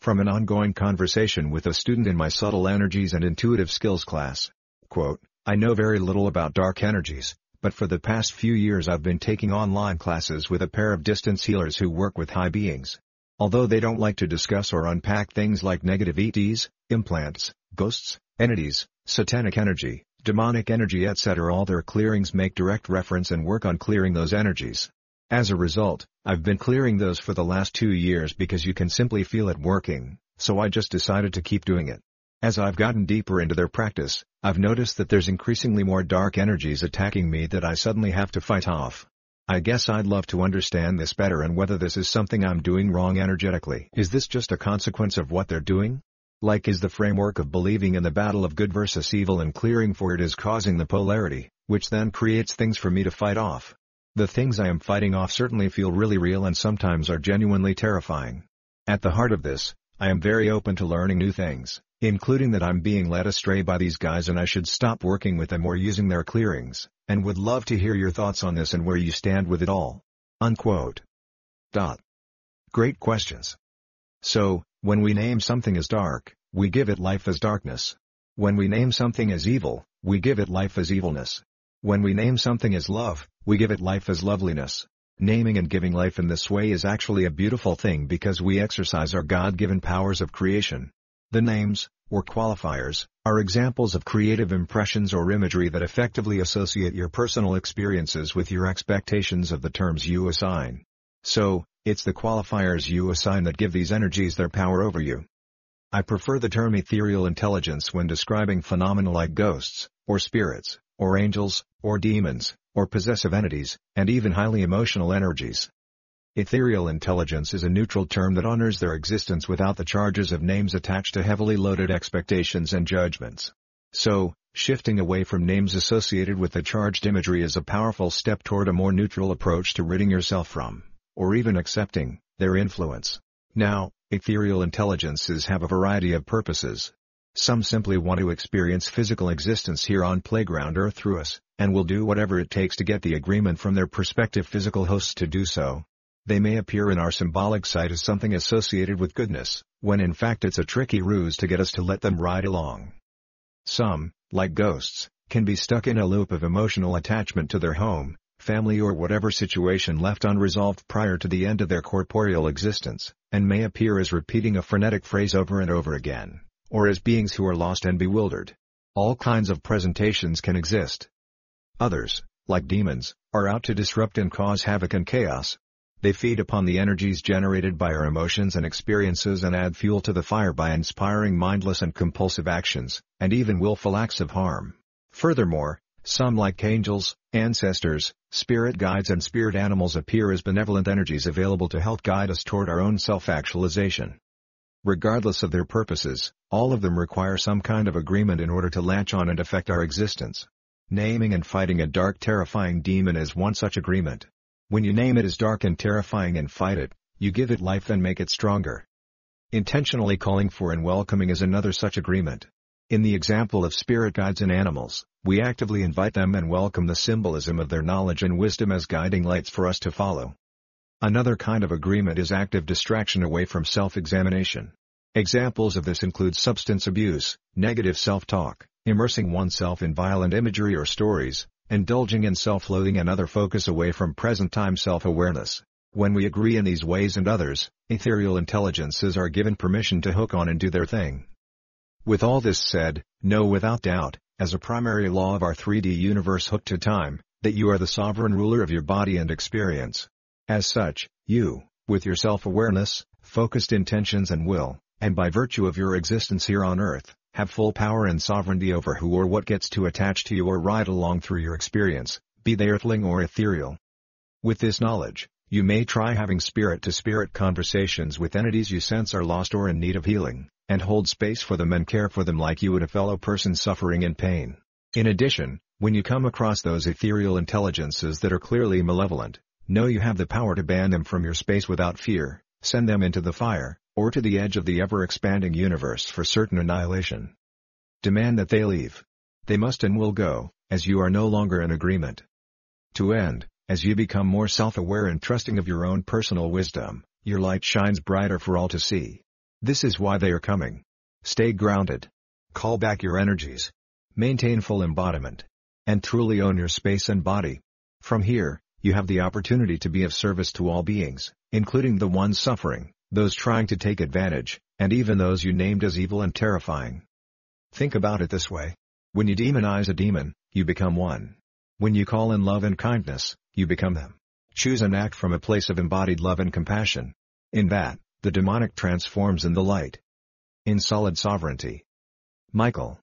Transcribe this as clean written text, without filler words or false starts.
From an ongoing conversation with a student in my Subtle Energies and Intuitive Skills class. Quote, I know very little about dark energies, but for the past few years I've been taking online classes with a pair of distance healers who work with high beings. Although they don't like to discuss or unpack things like negative ETs, implants, ghosts, entities, satanic energy, demonic energy etc., all their clearings make direct reference and work on clearing those energies. As a result, I've been clearing those for the last 2 years because you can simply feel it working, so I just decided to keep doing it. As I've gotten deeper into their practice, I've noticed that there's increasingly more dark energies attacking me that I suddenly have to fight off. I guess I'd love to understand this better and whether this is something I'm doing wrong energetically. Is this just a consequence of what they're doing? Like, is the framework of believing in the battle of good versus evil and clearing for it is causing the polarity, which then creates things for me to fight off? The things I am fighting off certainly feel really real and sometimes are genuinely terrifying. At the heart of this, I am very open to learning new things, including that I'm being led astray by these guys and I should stop working with them or using their clearings, and would love to hear your thoughts on this and where you stand with it all." Unquote. Great questions. So, when we name something as dark, we give it life as darkness. When we name something as evil, we give it life as evilness. When we name something as love, we give it life as loveliness. Naming and giving life in this way is actually a beautiful thing because we exercise our God-given powers of creation. The names, or qualifiers, are examples of creative impressions or imagery that effectively associate your personal experiences with your expectations of the terms you assign. So, it's the qualifiers you assign that give these energies their power over you. I prefer the term ethereal intelligence when describing phenomena like ghosts, or spirits, or angels, or demons, or possessive entities, and even highly emotional energies. Ethereal intelligence is a neutral term that honors their existence without the charges of names attached to heavily loaded expectations and judgments. So, shifting away from names associated with the charged imagery is a powerful step toward a more neutral approach to ridding yourself from, or even accepting, their influence. Now, ethereal intelligences have a variety of purposes. Some simply want to experience physical existence here on Playground Earth through us, and will do whatever it takes to get the agreement from their prospective physical hosts to do so. They may appear in our symbolic sight as something associated with goodness, when in fact it's a tricky ruse to get us to let them ride along. Some, like ghosts, can be stuck in a loop of emotional attachment to their home, family or whatever situation left unresolved prior to the end of their corporeal existence, and may appear as repeating a frenetic phrase over and over again, or as beings who are lost and bewildered. All kinds of presentations can exist. Others, like demons, are out to disrupt and cause havoc and chaos. They feed upon the energies generated by our emotions and experiences and add fuel to the fire by inspiring mindless and compulsive actions, and even willful acts of harm. Furthermore, some like angels, ancestors, spirit guides and spirit animals appear as benevolent energies available to help guide us toward our own self-actualization. Regardless of their purposes, all of them require some kind of agreement in order to latch on and affect our existence. Naming and fighting a dark terrifying demon is one such agreement. When you name it as dark and terrifying and fight it, you give it life and make it stronger. Intentionally calling for and welcoming is another such agreement. In the example of spirit guides and animals, we actively invite them and welcome the symbolism of their knowledge and wisdom as guiding lights for us to follow. Another kind of agreement is active distraction away from self-examination. Examples of this include substance abuse, negative self-talk, immersing oneself in violent imagery or stories, indulging in self-loathing and other focus away from present-time self-awareness. When we agree in these ways and others, ethereal intelligences are given permission to hook on and do their thing. With all this said, know without doubt, as a primary law of our 3D universe hooked to time, that you are the sovereign ruler of your body and experience. As such, you, with your self-awareness, focused intentions and will, and by virtue of your existence here on Earth, have full power and sovereignty over who or what gets to attach to you or ride along through your experience, be they earthling or ethereal. With this knowledge, you may try having spirit-to-spirit conversations with entities you sense are lost or in need of healing, and hold space for them and care for them like you would a fellow person suffering in pain. In addition, when you come across those ethereal intelligences that are clearly malevolent, know you have the power to ban them from your space without fear, send them into the fire, or to the edge of the ever-expanding universe for certain annihilation. Demand that they leave. They must and will go, as you are no longer in agreement. To end, as you become more self-aware and trusting of your own personal wisdom, your light shines brighter for all to see. This is why they are coming. Stay grounded. Call back your energies. Maintain full embodiment. And truly own your space and body. From here, you have the opportunity to be of service to all beings, including the ones suffering, those trying to take advantage, and even those you named as evil and terrifying. Think about it this way. When you demonize a demon, you become one. When you call in love and kindness, you become them. Choose and act from a place of embodied love and compassion. In that, the demonic transforms in the light. In solid sovereignty. Michael.